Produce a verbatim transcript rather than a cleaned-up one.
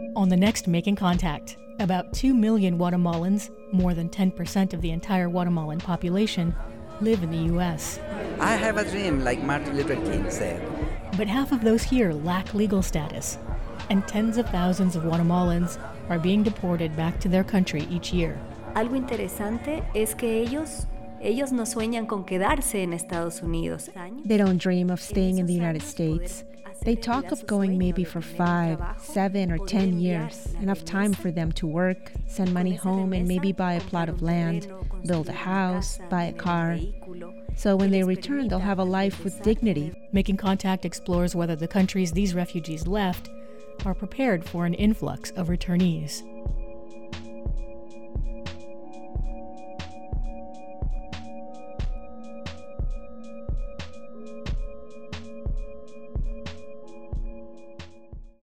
On the next Making Contact, about two million Guatemalans, more than ten percent of the entire Guatemalan population, live in the U S. I have a dream, like Martin Luther King said. But half of those here lack legal status, and tens of thousands of Guatemalans are being deported back to their country each year. Algo interesante es que ellos, ellos no sueñan con quedarse en Estados Unidos. They don't dream of staying in the United States. They talk of going maybe for five, seven, or ten years, enough time for them to work, send money home, and maybe buy a plot of land, build a house, buy a car. So when they return, they'll have a life with dignity. Making Contact explores whether the countries these refugees left are prepared for an influx of returnees.